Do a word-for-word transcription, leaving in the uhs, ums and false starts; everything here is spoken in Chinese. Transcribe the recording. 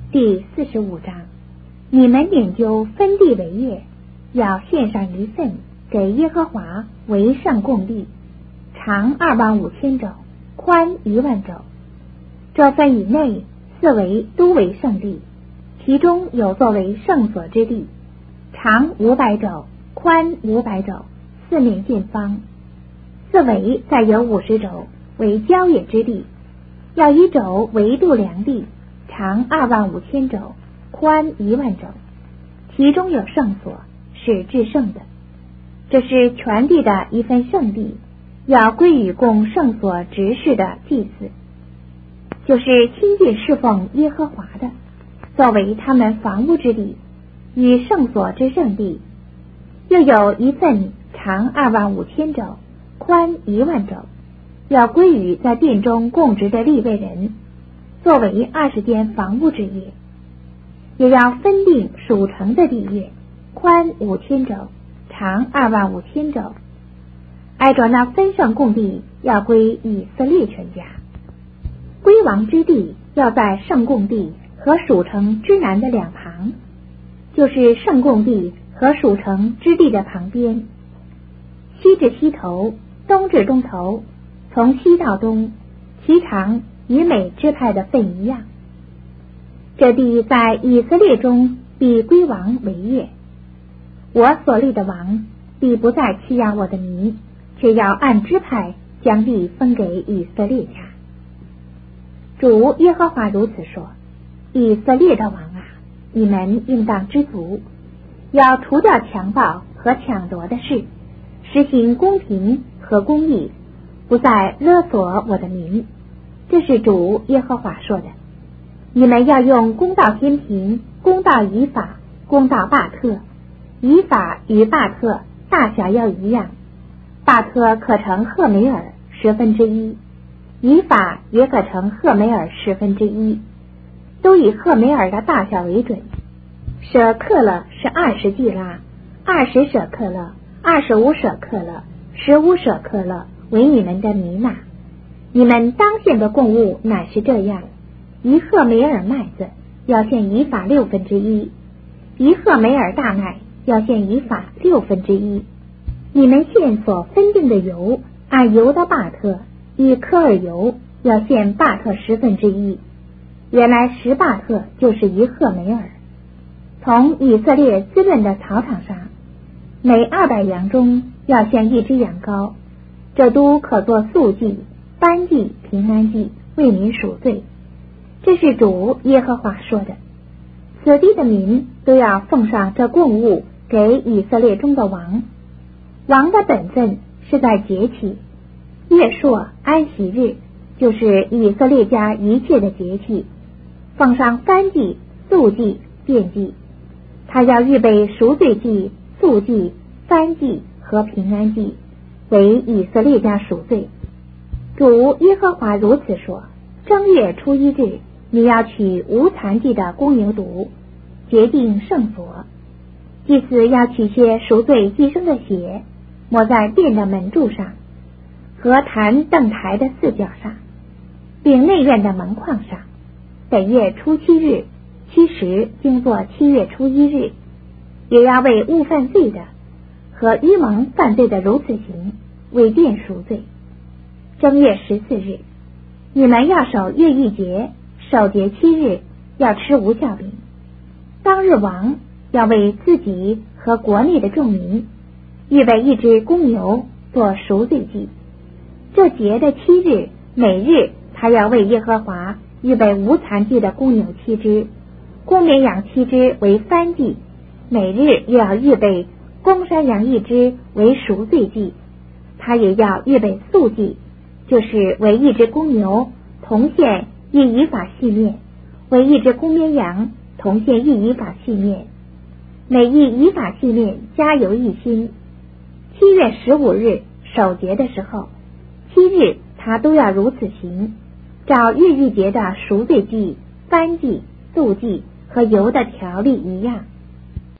第四十五章，你们研究分地为业，要献上一份给耶和华为圣供地，长二万五千肘，宽一万肘。这份以内四围都为圣地，其中有作为圣所之地，长五百肘，宽五百肘，四面见方。四围再有五十肘为郊野之地，要一肘为度量地，长二万五千肘，宽一万肘，其中有圣所，是至圣的。这是全地的一份圣地，要归于供圣所执事的祭司，就是亲近侍奉耶和华的，作为他们房屋之地，与圣所之圣地。又有一份长二万五千肘，宽一万肘，要归于在殿中供职的利未人，作为二十间房屋之业。也要分定属城的地业，宽五千肘，长二万五千肘。挨着那分圣供地，要归以色列全家。归王之地要在圣供地和属城之南的两旁，就是圣供地和属城之地的旁边，西至西头，东至东头，从西到东，其长与每支派的分一样。这地在以色列中必归王为业。我所立的王必不再欺压我的民，却要按支派将地分给以色列家。主耶和华如此说：以色列的王啊，你们应当知足，要除掉强暴和抢夺的事，实行公平和公义，不再勒索我的民。这是主耶和华说的。你们要用公道天平，公道以法，公道巴特，以法与巴特大小要一样，巴特可成赫梅尔十分之一，以法也可成赫梅尔十分之一，都以赫梅尔的大小为准。舍克勒是二十季拉，二十舍克勒，二十五舍克勒，十五舍克勒为你们的弥纳。你们当献的供物乃是这样：一赫梅尔麦子要献以法六分之一，一赫梅尔大麦要献以法六分之一。你们献所分定的油，按油的巴特，以科尔油要献巴特十分之一。原来十巴特就是一赫梅尔。从以色列滋润的草场上，每二百羊中要献一只羊羔，这都可做素祭、燔祭、平安祭，为民赎罪。这是主耶和华说的。此地的民都要奉上这供物给以色列中的王。王的本分是在节期，月朔安息日，就是以色列家一切的节期，奉上燔祭、素祭、奠祭。他要预备赎罪祭、素祭、燔祭和平安祭，为以色列家赎罪。主耶和华如此说：正月初一日，你要取无残疾的公牛犊，洁净圣所。祭司要取些赎罪祭牲的血，抹在殿的门柱上和坛凳台的四角上，并内院的门框上。本月初七日，七时经作七月初一日，也要为误犯罪的和愚蒙犯罪的如此行，为殿赎罪。正月十四日，你们要守月逾节，守节七日，要吃无酵饼。当日王要为自己和国内的众民预备一只公牛做赎罪祭。这节的七日，每日他要为耶和华预备无残疾的公牛七只，公绵羊七只为燔祭，每日又要预备公山羊一只为赎罪祭。他也要预备素祭，就是为一只公牛同献一以法细面，为一只公绵羊同献一以法细面，每一以法细面加油一斤。七月十五日守节的时候，七日他都要如此行，照月逾节的赎罪祭、燔祭、素祭和油的条例一样。